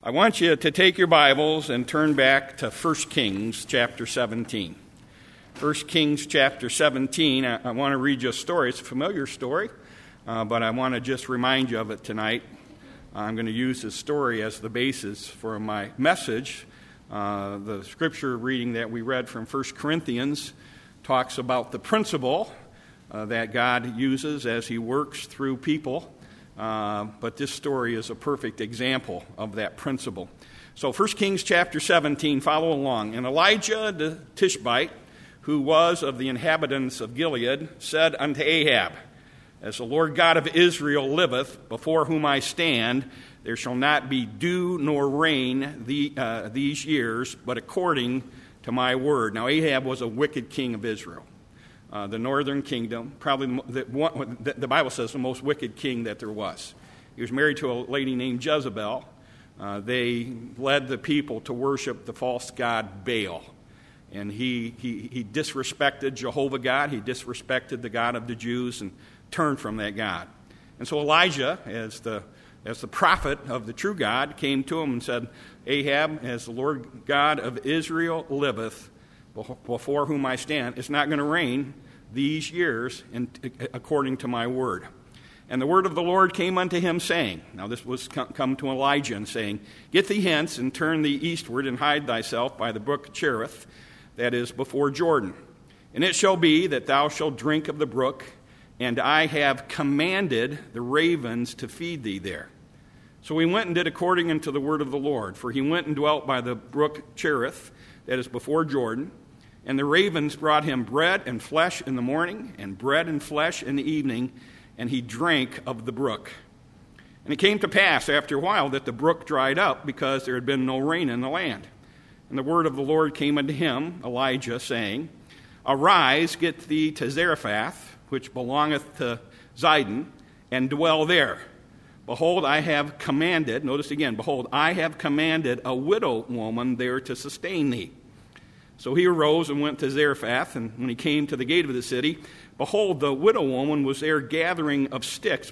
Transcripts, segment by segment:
I want you to take your Bibles and turn back to 1 Kings chapter 17. 1 Kings chapter 17, I want to read you a story. It's a familiar story, but I want to just remind you of it tonight. I'm going to use this story as the basis for my message. The scripture reading that we read from 1 Corinthians talks about the principle that God uses as he works through people. But this story is a perfect example of that principle. So 1 Kings chapter 17, follow along. And Elijah the Tishbite, who was of the inhabitants of Gilead, said unto Ahab, As the Lord God of Israel liveth, before whom I stand, there shall not be dew nor rain these years, but according to my word. Now Ahab was a wicked king of Israel. The northern kingdom, probably the Bible says the most wicked king that there was. He was married to a lady named Jezebel. They led the people to worship the false god Baal. And he disrespected Jehovah God. He disrespected the God of the Jews and turned from that God. And so Elijah, as the prophet of the true God, came to him and said, Ahab, as the Lord God of Israel liveth, before whom I stand, it's not going to rain these years according to my word. And the word of the Lord came unto him, saying, now this was come to Elijah, and saying, Get thee hence, and turn thee eastward, and hide thyself by the brook Cherith, that is before Jordan. And it shall be that thou shalt drink of the brook, and I have commanded the ravens to feed thee there. So he went and did according unto the word of the Lord, for he went and dwelt by the brook Cherith, that is before Jordan. And the ravens brought him bread and flesh in the morning, and bread and flesh in the evening, and he drank of the brook. And it came to pass after a while that the brook dried up, because there had been no rain in the land. And the word of the Lord came unto him, Elijah, saying, Arise, get thee to Zarephath, which belongeth to Zidon, and dwell there. Behold, I have commanded, notice again, behold, I have commanded a widow woman there to sustain thee. So he arose and went to Zarephath, and when he came to the gate of the city, behold, the widow woman was there gathering of sticks,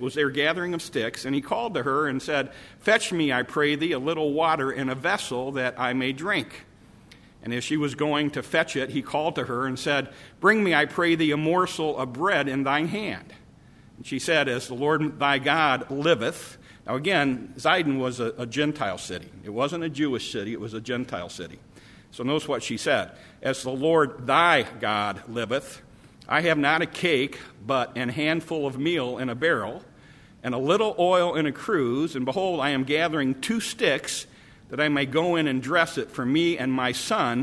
and he called to her and said, Fetch me, I pray thee, a little water in a vessel that I may drink. And as she was going to fetch it, he called to her and said, Bring me, I pray thee, a morsel of bread in thine hand. And she said, As the Lord thy God liveth. Now again, Zidon was a Gentile city. It wasn't a Jewish city, it was a Gentile city. So notice what she said. As the Lord thy God liveth, I have not a cake, but an handful of meal in a barrel, and a little oil in a cruse, and behold, I am gathering 2 sticks, that I may go in and dress it for me and my son,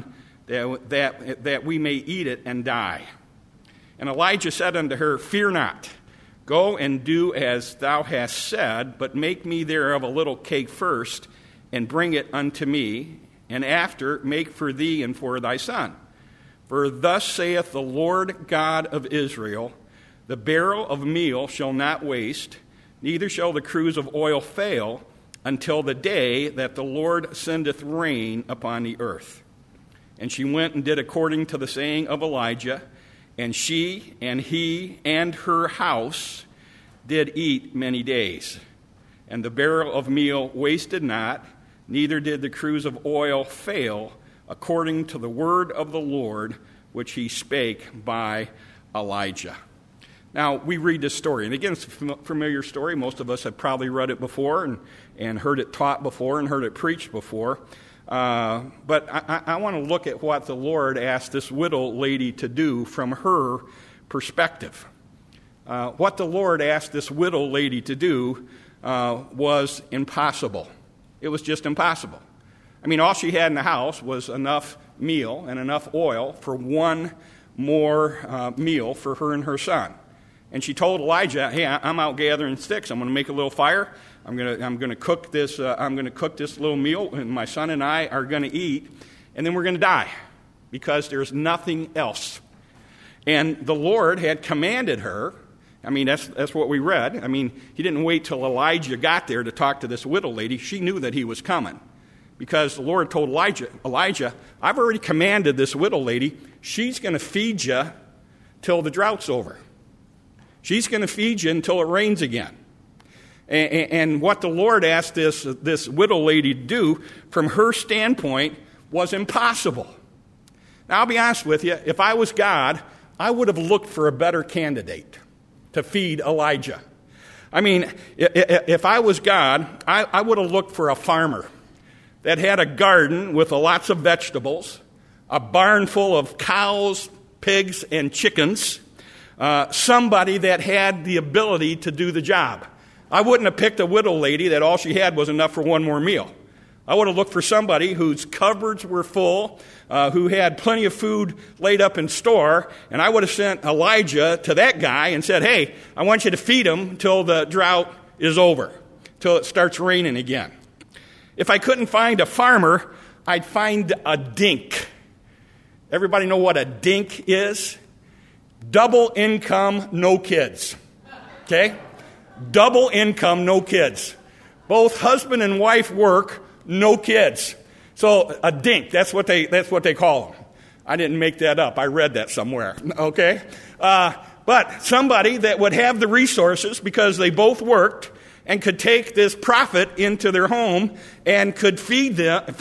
that we may eat it and die. And Elijah said unto her, Fear not, go and do as thou hast said, but make me thereof a little cake first, and bring it unto me, and after make for thee and for thy son. For thus saith the Lord God of Israel, The barrel of meal shall not waste, neither shall the cruse of oil fail, until the day that the Lord sendeth rain upon the earth. And she went and did according to the saying of Elijah, and she and he and her house did eat many days. And the barrel of meal wasted not, neither did the cruse of oil fail, according to the word of the Lord, which he spake by Elijah. Now, we read this story, and again, it's a familiar story. Most of us have probably read it before and heard it taught before and heard it preached before. But I want to look at what the Lord asked this widow lady to do from her perspective. What the Lord asked this widow lady to do was impossible. It was just impossible. I mean, all she had in the house was enough meal and enough oil for one more meal for her and her son. And she told Elijah, "Hey, I'm out gathering sticks. I'm going to make a little fire. I'm going to cook this. I'm going to cook this little meal, and my son and I are going to eat, and then we're going to die because there's nothing else." And the Lord had commanded her. I mean, that's what we read. I mean, he didn't wait till Elijah got there to talk to this widow lady. She knew that he was coming because the Lord told Elijah, I've already commanded this widow lady. She's going to feed you till the drought's over. She's going to feed you until it rains again. And what the Lord asked this widow lady to do, from her standpoint, was impossible. Now, I'll be honest with you. If I was God, I would have looked for a better candidate to feed Elijah. I mean, if I was God, I would have looked for a farmer that had a garden with lots of vegetables, a barn full of cows, pigs, and chickens, somebody that had the ability to do the job. I wouldn't have picked a widow lady that all she had was enough for one more meal. I would have looked for somebody whose cupboards were full, who had plenty of food laid up in store, and I would have sent Elijah to that guy and said, hey, I want you to feed him until the drought is over, till it starts raining again. If I couldn't find a farmer, I'd find a dink. Everybody know what a dink is? Double income, no kids. Okay? Double income, no kids. Both husband and wife work, no kids. So a dink, that's what they call them. I didn't make that up. I read that somewhere. Okay? But somebody that would have the resources because they both worked and could take this prophet into their home and could feed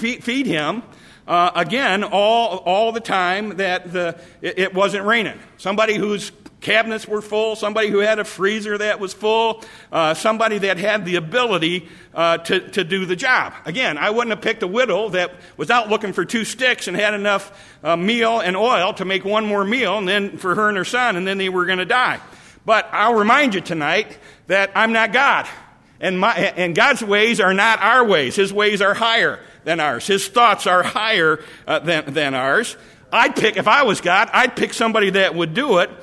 him again all the time that it wasn't raining. Somebody whose cabinets were full, somebody who had a freezer that was full, somebody that had the ability to do the job. Again, I wouldn't have picked a widow that was out looking for 2 sticks and had enough meal and oil to make one more meal, and then for her and her son, and then they were going to die. But I'll remind you tonight that I'm not God. And God's ways are not our ways. His ways are higher than ours. His thoughts are higher than ours. If I was God, I'd pick somebody that would do it.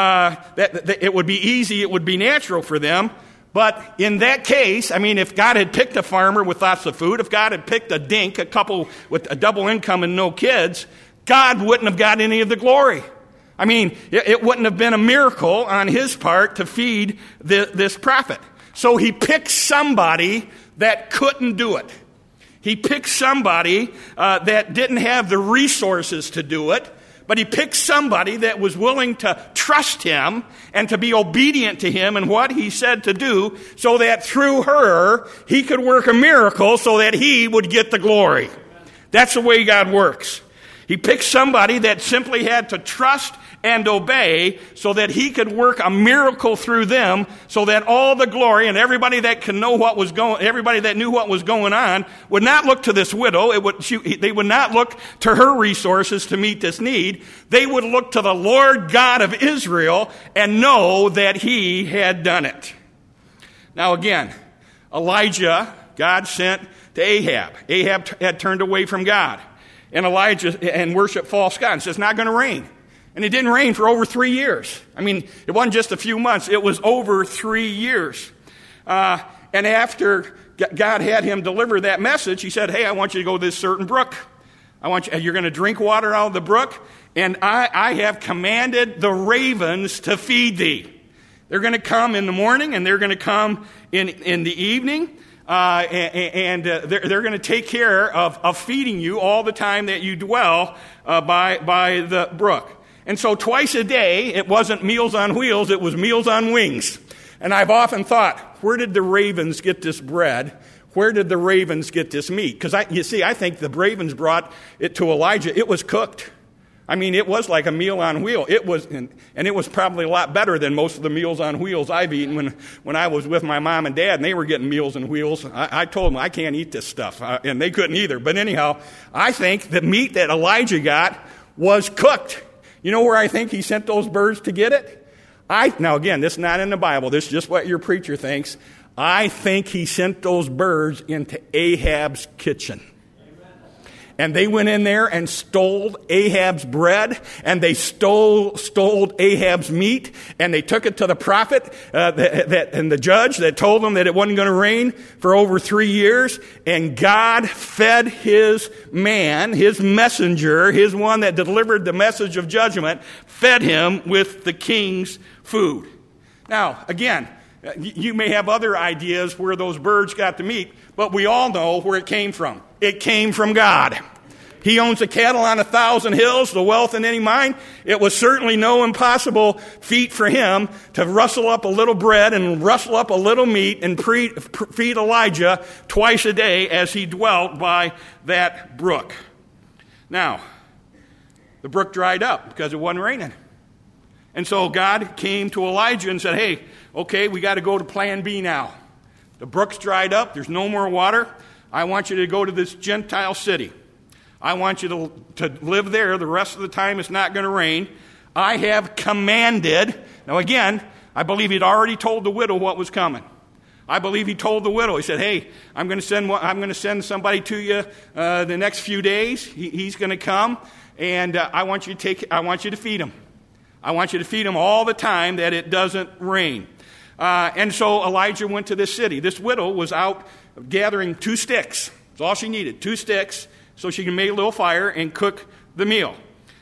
That it would be easy, it would be natural for them. But in that case, I mean, if God had picked a farmer with lots of food, if God had picked a dink, a couple with a double income and no kids, God wouldn't have got any of the glory. I mean, it wouldn't have been a miracle on his part to feed this prophet. So he picked somebody that couldn't do it. He picked somebody that didn't have the resources to do it, but he picked somebody that was willing to trust him and to be obedient to him and what he said to do, so that through her, he could work a miracle so that he would get the glory. That's the way God works. He picked somebody that simply had to trust and obey so that he could work a miracle through them, so that all the glory and everybody that everybody that knew what was going on would not look to this widow. They would not look to her resources to meet this need. They would look to the Lord God of Israel and know that he had done it. Now again, Elijah, God sent to Ahab. Ahab had turned away from God. And Elijah and worshiped false gods. It's not going to rain. And it didn't rain for over 3 years. I mean, it wasn't just a few months. It was over 3 years. And after God had him deliver that message, he said, hey, I want you to go to this certain brook. You're going to drink water out of the brook, and I have commanded the ravens to feed thee. They're going to come in the morning, and they're going to come in the evening. They're going to take care of feeding you all the time that you dwell by the brook. And so twice a day, it wasn't Meals on Wheels, it was Meals on Wings. And I've often thought, where did the ravens get this bread? Where did the ravens get this meat? Because I think the ravens brought it to Elijah. It was cooked. I mean, it was like a meal on wheel. It was, and it was probably a lot better than most of the Meals on Wheels I've eaten when I was with my mom and dad, and they were getting Meals on Wheels. I told them I can't eat this stuff, and they couldn't either. But anyhow, I think the meat that Elijah got was cooked. You know where I think he sent those birds to get it? Now again, this is not in the Bible. This is just what your preacher thinks. I think he sent those birds into Ahab's kitchen. And they went in there and stole Ahab's bread, and they stole Ahab's meat, and they took it to the prophet and the judge that told them that it wasn't going to rain for over 3 years. And God fed his man, his messenger, his one that delivered the message of judgment, fed him with the king's food. Now, again, you may have other ideas where those birds got the meat, but we all know where it came from. It came from God. He owns the cattle on 1,000 hills, the wealth in any mine. It was certainly no impossible feat for him to rustle up a little bread and rustle up a little meat and feed Elijah twice a day as he dwelt by that brook. Now, the brook dried up because it wasn't raining. And so God came to Elijah and said, hey, okay, we got to go to plan B now. The brook's dried up. There's no more water. I want you to go to this Gentile city. I want you to live there. The rest of the time it's not going to rain. I have commanded. Now again, I believe he'd already told the widow what was coming. I believe he told the widow. He said, hey, I'm going to send somebody to you the next few days. He's going to come, and I want you to feed him. I want you to feed him all the time that it doesn't rain. And so Elijah went to this city. This widow was out gathering 2 sticks. That's all she needed, 2 sticks, so she can make a little fire and cook the meal.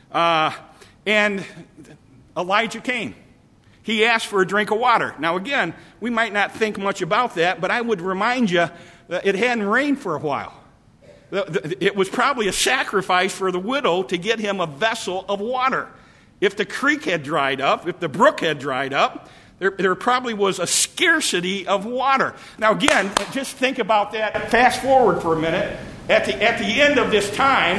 And Elijah came. He asked for a drink of water. Now again, we might not think much about that, but I would remind you that it hadn't rained for a while. It was probably a sacrifice for the widow to get him a vessel of water. If the creek had dried up, if the brook had dried up, there probably was a scarcity of water. Now again, just think about that. Fast forward for a minute. At the end of this time,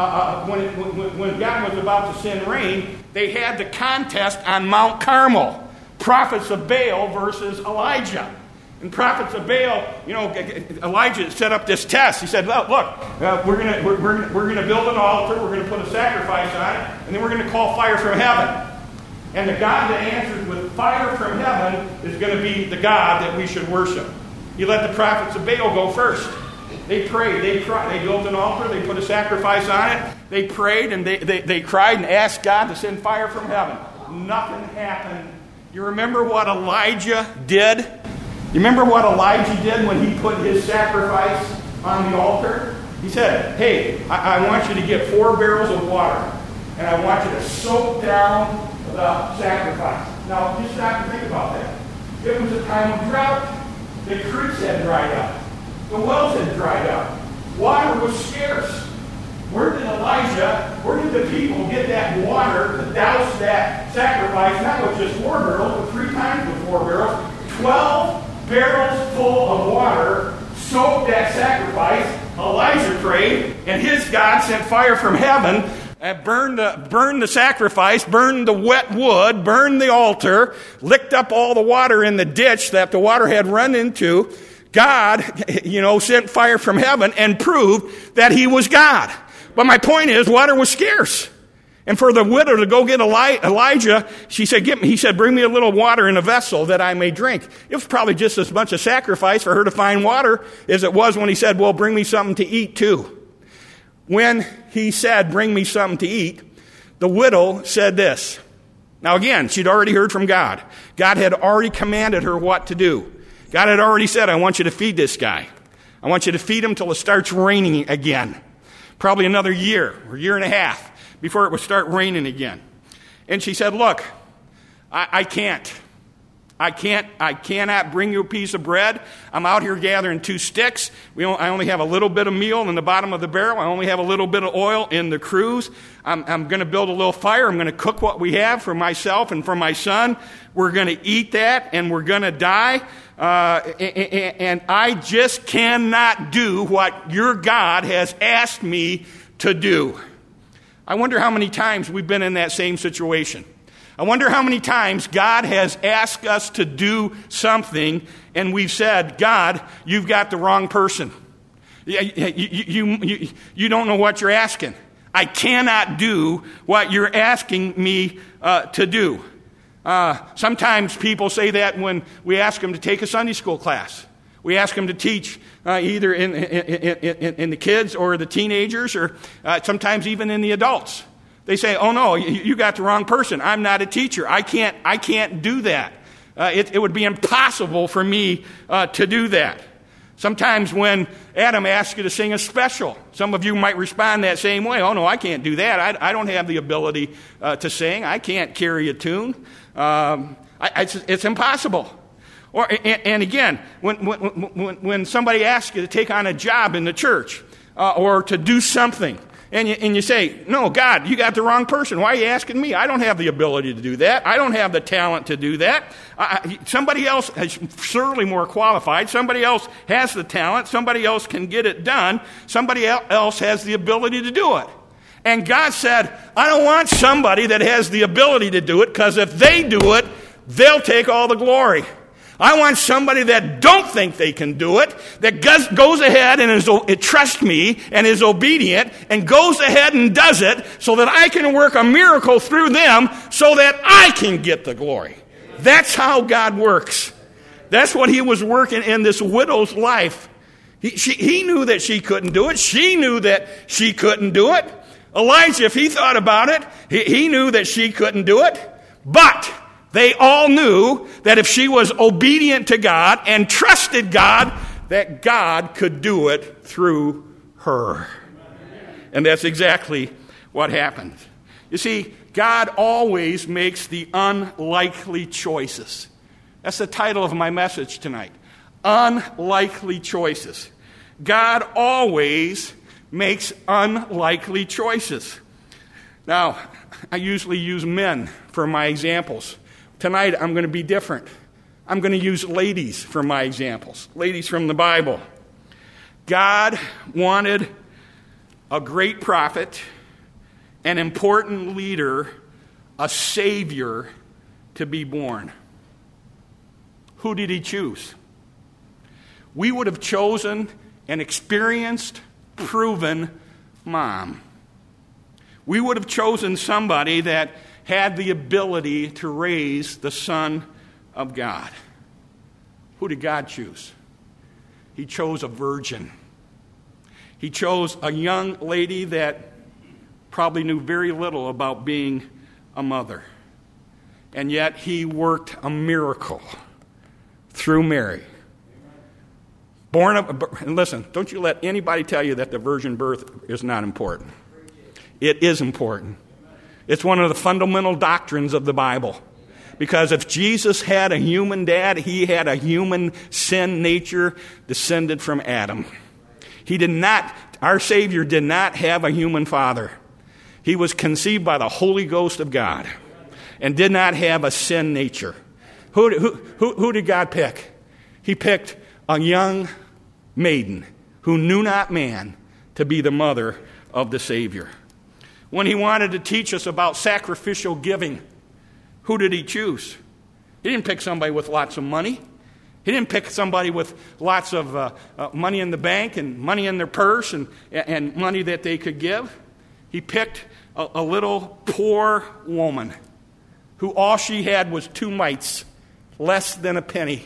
when God was about to send rain, they had the contest on Mount Carmel. Prophets of Baal versus Elijah. And prophets of Baal, Elijah set up this test. He said, look, we're going to build an altar, we're going to put a sacrifice on it, and then we're going to call fire from heaven. And the God that answers with fire from heaven is going to be the God that we should worship. He let the prophets of Baal go first. They prayed, they cried, they built an altar, they put a sacrifice on it, they prayed, and they cried and asked God to send fire from heaven. Nothing happened. You remember what Elijah did? You remember what Elijah did when he put his sacrifice on the altar? He said, hey, I want you to get 4 barrels of water, and I want you to soak down the sacrifice. Now, just stop and think about that. It was a time of drought. The creeks had dried up. The wells had dried up. Water was scarce. Where did the people get that water to douse that sacrifice? Not with just 4 barrels, but 3 times with 4 barrels. 12 barrels full of water soaked that sacrifice. Elijah prayed, and his God sent fire from heaven and burned the sacrifice, burned the wet wood, burned the altar, licked up all the water in the ditch that the water had run into. God, sent fire from heaven and proved that he was God. But my point is, water was scarce. And for the widow to go get Elijah, he said, bring me a little water in a vessel that I may drink. It was probably just as much a sacrifice for her to find water as it was when he said, well, bring me something to eat too. When he said, bring me something to eat, the widow said this. Now again, she'd already heard from God. God had already commanded her what to do. God had already said, I want you to feed this guy. I want you to feed him till it starts raining again. Probably another year or year and a half before it would start raining again. And she said, look, I cannot bring you a piece of bread. I'm out here gathering 2 sticks. I only have a little bit of meal in the bottom of the barrel. I only have a little bit of oil in the cruse. I'm going to build a little fire. I'm going to cook what we have for myself and for my son. We're going to eat that, and we're going to die. And I just cannot do what your God has asked me to do. I wonder how many times we've been in that same situation. I wonder how many times God has asked us to do something and we've said, God, you've got the wrong person. You don't know what you're asking. I cannot do what you're asking me to do. Sometimes people say that when we ask them to take a Sunday school class. We ask them to teach either in the kids or the teenagers or sometimes even in the adults. They say, oh no, you got the wrong person. I'm not a teacher. I can't do that. It would be impossible for me to do that. Sometimes when Adam asks you to sing a special, some of you might respond that same way. Oh no, I can't do that. I don't have the ability to sing. I can't carry a tune. It's impossible. And again, when somebody asks you to take on a job in the church or to do something, And you say, no, God, you got the wrong person. Why are you asking me? I don't have the ability to do that. I don't have the talent to do that. Somebody else is certainly more qualified. Somebody else has the talent. Somebody else can get it done. Somebody else has the ability to do it. And God said, I don't want somebody that has the ability to do it, because if they do it, they'll take all the glory. I want somebody that don't think they can do it, that goes ahead and trusts me and is obedient and goes ahead and does it so that I can work a miracle through them so that I can get the glory. That's how God works. That's what he was working in this widow's life. He knew that she couldn't do it. She knew that she couldn't do it. Elijah, if he thought about it, he knew that she couldn't do it. But they all knew that if she was obedient to God and trusted God, that God could do it through her. And that's exactly what happened. You see, God always makes the unlikely choices. That's the title of my message tonight. Unlikely choices. God always makes unlikely choices. Now, I usually use men for my examples. Tonight, I'm going to be different. I'm going to use ladies for my examples. Ladies from the Bible. God wanted a great prophet, an important leader, a Savior to be born. Who did he choose? We would have chosen an experienced, proven mom. We would have chosen somebody that had the ability to raise the Son of God. Who did God choose? He chose a virgin. He chose a young lady that probably knew very little about being a mother. And yet he worked a miracle through Mary. And listen, don't you let anybody tell you that the virgin birth is not important. It is important. It's one of the fundamental doctrines of the Bible. Because if Jesus had a human dad, he had a human sin nature descended from Adam. Our Savior did not have a human father. He was conceived by the Holy Ghost of God and did not have a sin nature. Who did God pick? He picked a young maiden who knew not man to be the mother of the Savior. When he wanted to teach us about sacrificial giving, who did he choose? He didn't pick somebody with lots of money. He didn't pick somebody with lots of money in the bank and money in their purse and money that they could give. He picked a little poor woman who all she had was 2 mites, less than a penny.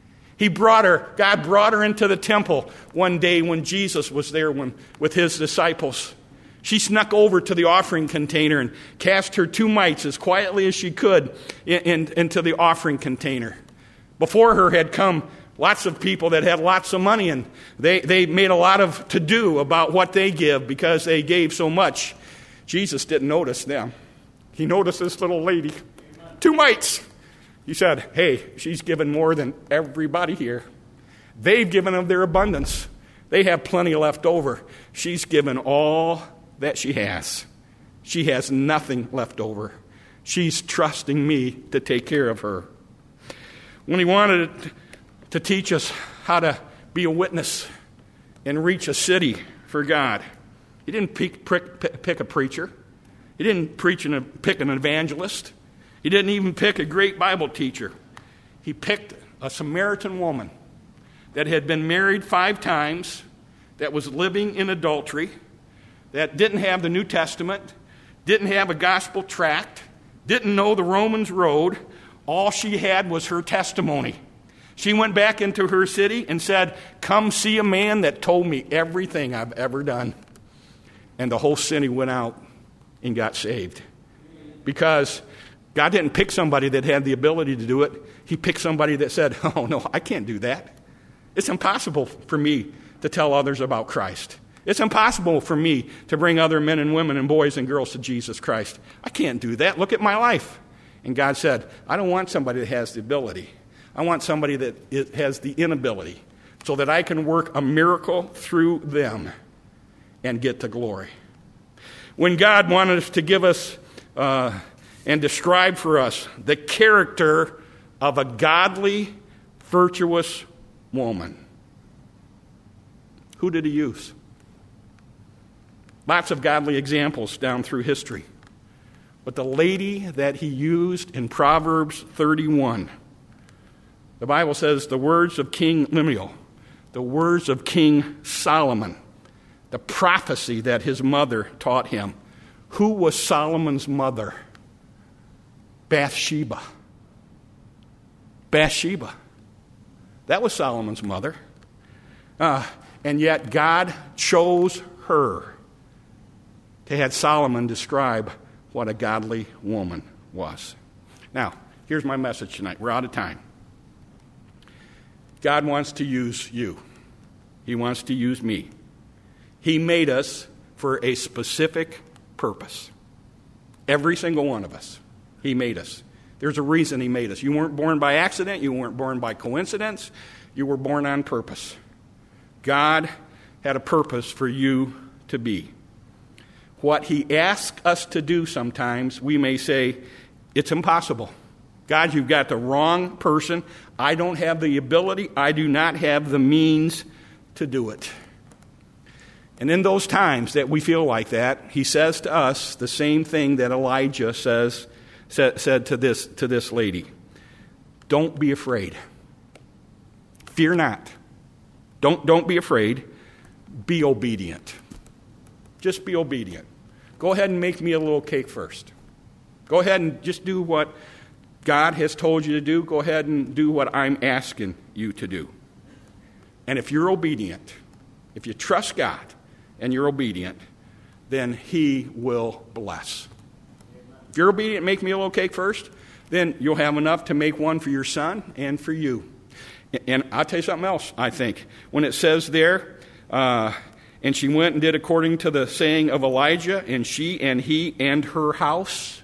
God brought her into the temple one day when Jesus was there with his disciples. She snuck over to the offering container and cast her 2 mites as quietly as she could into the offering container. Before her had come lots of people that had lots of money, and they made a lot of to-do about what they give because they gave so much. Jesus didn't notice them. He noticed this little lady. 2 mites. He said, hey, she's given more than everybody here. They've given of their abundance. They have plenty left over. She's given all that she has. She has nothing left over. She's trusting me to take care of her. When he wanted to teach us how to be a witness and reach a city for God, he didn't pick a preacher. He didn't pick an evangelist. He didn't even pick a great Bible teacher. He picked a Samaritan woman that had been married 5 times, that was living in adultery, that didn't have the New Testament, didn't have a gospel tract, didn't know the Romans road. All she had was her testimony. She went back into her city and said, come see a man that told me everything I've ever done. And the whole city went out and got saved. Because God didn't pick somebody that had the ability to do it. He picked somebody that said, oh, no, I can't do that. It's impossible for me to tell others about Christ. It's impossible for me to bring other men and women and boys and girls to Jesus Christ. I can't do that. Look at my life. And God said, I don't want somebody that has the ability. I want somebody that has the inability so that I can work a miracle through them and get to glory. when God wanted us to give us and describe for us the character of a godly, virtuous woman. Who did he use? Lots of godly examples down through history. But the lady that he used in Proverbs 31, the Bible says the words of King Lemuel, the words of King Solomon, the prophecy that his mother taught him. Who was Solomon's mother? Bathsheba. Bathsheba. That was Solomon's mother. And yet God chose her to have Solomon describe what a godly woman was. Now, here's my message tonight. We're out of time. God wants to use you. He wants to use me. He made us for a specific purpose. Every single one of us. He made us. There's a reason he made us. You weren't born by accident. You weren't born by coincidence. You were born on purpose. God had a purpose for you to be. What he asks us to do sometimes, we may say, it's impossible. God, you've got the wrong person. I don't have the ability. I do not have the means to do it. And in those times that we feel like that, he says to us the same thing that Elijah said to this lady. Don't be afraid. Fear not. Don't be afraid. Be obedient. Just be obedient. Go ahead and make me a little cake first. Go ahead and just do what God has told you to do. Go ahead and do what I'm asking you to do. And if you're obedient, if you trust God and you're obedient, then he will bless. If you're obedient, make me a little cake first, then you'll have enough to make one for your son and for you. And I'll tell you something else, I think. When it says there, and she went and did according to the saying of Elijah, and she and he and her house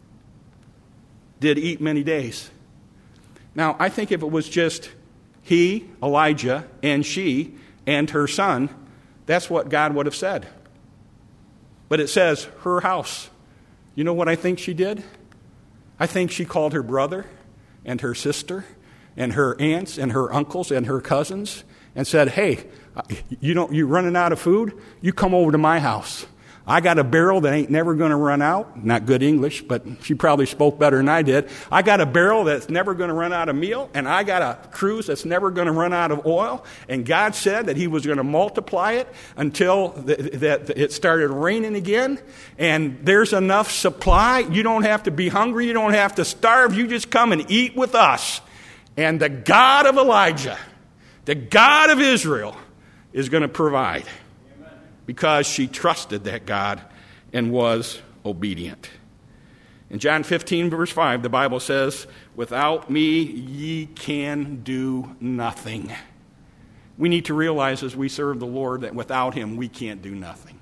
did eat many days. Now, I think if it was just he, Elijah, and she, and her son, that's what God would have said. But it says her house. You know what I think she did? I think she called her brother and her sister and her aunts and her uncles and her cousins and said, hey, you're running out of food? You come over to my house. I got a barrel that ain't never going to run out. Not good English, but she probably spoke better than I did. I got a barrel that's never going to run out of meal, and I got a cruse that's never going to run out of oil. And God said that he was going to multiply it until that it started raining again. And there's enough supply. You don't have to be hungry. You don't have to starve. You just come and eat with us. And the God of Elijah, the God of Israel, is going to provide. Because she trusted that God and was obedient. In John 15, verse 5, the Bible says, without me ye can do nothing. We need to realize as we serve the Lord that without him we can't do nothing.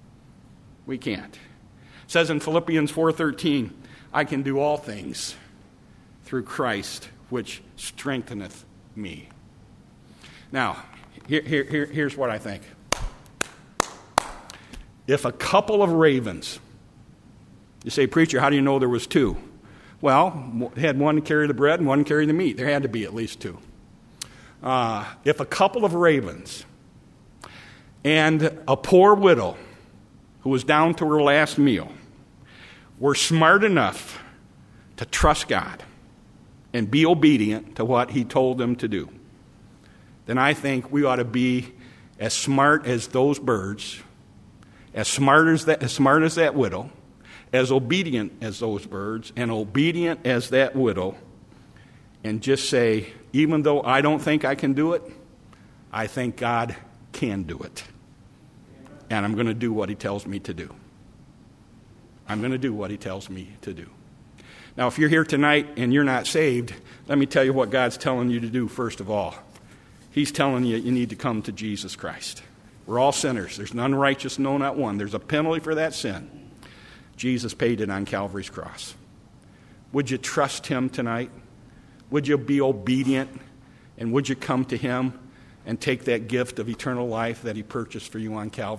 We can't. It says in Philippians 4:13, I can do all things through Christ which strengtheneth me. Now, here's what I think. If a couple of ravens, you say, preacher, how do you know there was two? Well, they had one carry the bread and one carry the meat. There had to be at least two. If a couple of ravens and a poor widow who was down to her last meal were smart enough to trust God and be obedient to what he told them to do, then I think we ought to be as smart as those birds, as smart as that widow, as obedient as those birds, and obedient as that widow, and just say, even though I don't think I can do it, I think God can do it. And I'm going to do what he tells me to do. I'm going to do what he tells me to do. Now, if you're here tonight and you're not saved, let me tell you what God's telling you to do first of all. He's telling you need to come to Jesus Christ. We're all sinners. There's none righteous, no, not one. There's a penalty for that sin. Jesus paid it on Calvary's cross. Would you trust him tonight? Would you be obedient? And would you come to him and take that gift of eternal life that he purchased for you on Calvary?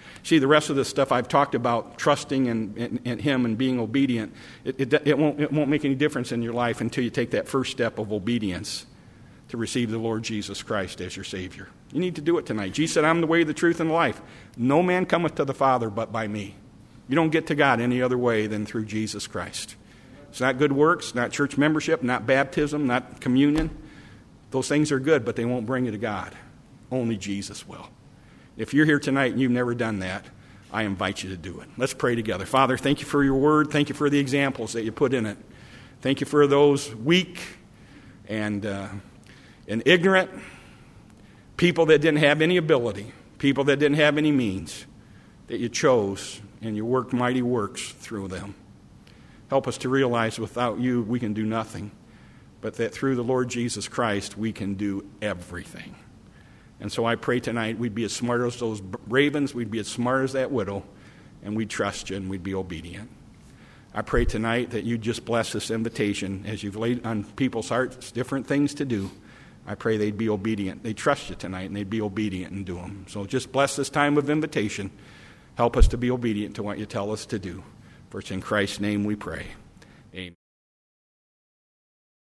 See, the rest of the stuff I've talked about, trusting in Him and being obedient, it won't make any difference in your life until you take that first step of obedience to receive the Lord Jesus Christ as your Savior. You need to do it tonight. Jesus said, I'm the way, the truth, and the life. No man cometh to the Father but by me. You don't get to God any other way than through Jesus Christ. It's not good works, not church membership, not baptism, not communion. Those things are good, but they won't bring you to God. Only Jesus will. If you're here tonight and you've never done that, I invite you to do it. Let's pray together. Father, thank you for your word. Thank you for the examples that you put in it. Thank you for those weak and ignorant people that didn't have any ability, people that didn't have any means, that you chose and you worked mighty works through them. Help us to realize without you we can do nothing, but that through the Lord Jesus Christ we can do everything. And so I pray tonight we'd be as smart as those ravens, we'd be as smart as that widow, and we'd trust you and we'd be obedient. I pray tonight that you'd just bless this invitation as you've laid on people's hearts different things to do. I pray they'd be obedient. They'd trust you tonight and they'd be obedient and do them. So just bless this time of invitation. Help us to be obedient to what you tell us to do. For it's in Christ's name we pray. Amen.